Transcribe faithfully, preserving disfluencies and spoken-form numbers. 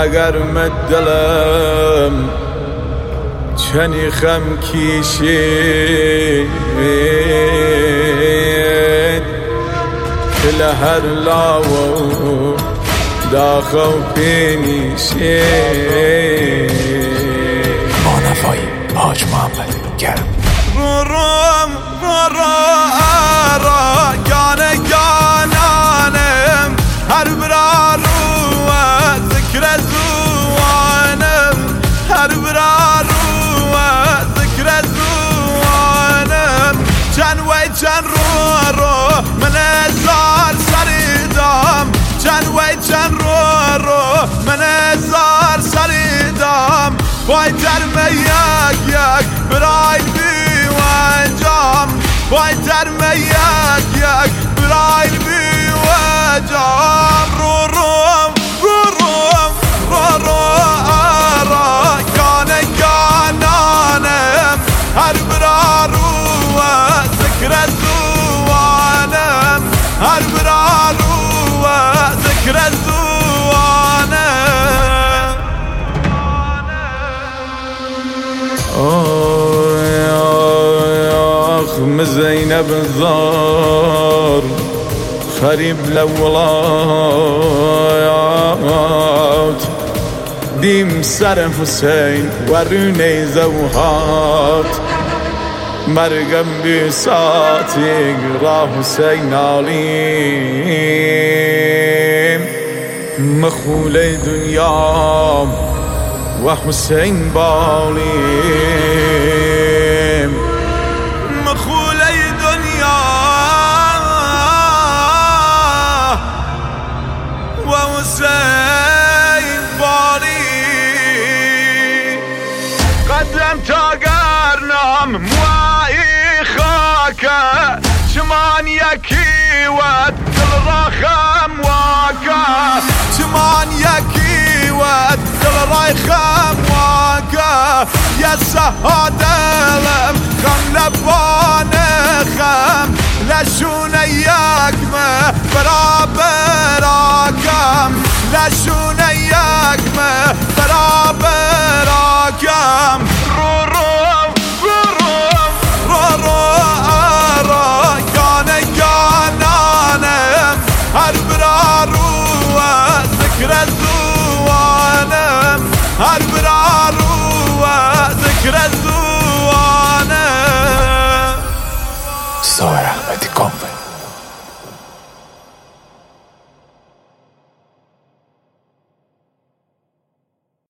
اگر مدلم چنی خم کیشید که لهر لاو داخو پینیشید. با نفایی حاج محمد گرم رو روم رو رو را گانه گانانم هر برا رو ذکر زوانم هر برا رو ذکر زوانم چند وی چند رو رو من ازار سریدام چند وی چند رو رو من ازار سریدام وای درمه یک یک برای بی و جام وای درمه یک یک برای بی و جام رو روم رو روم رو رو را گانه گانانم هر برا رو ذکر زوانم هر برا رو ذکر زوانم. آخ زینب زار خریب لولات دیم سر حسین و رونه زوهات مرگم بیساتی را حسین علیم مخول دنیا و حسین بالیم مخول دنیا و حسین بالیم قدم تا گرنم موایی خاکه چمان یکی و دل را خم واکه چمان یکی و دل را خم واکه یا سهادلم خم لبان خم لشون یکمه برابر آکم لشون یکمه برابر آکم رو رو رو رو رو رو را گانه گانانم هر برا رو ذکر زوانم هر برا رو ذکر زوانم. سایر احمدی کامل.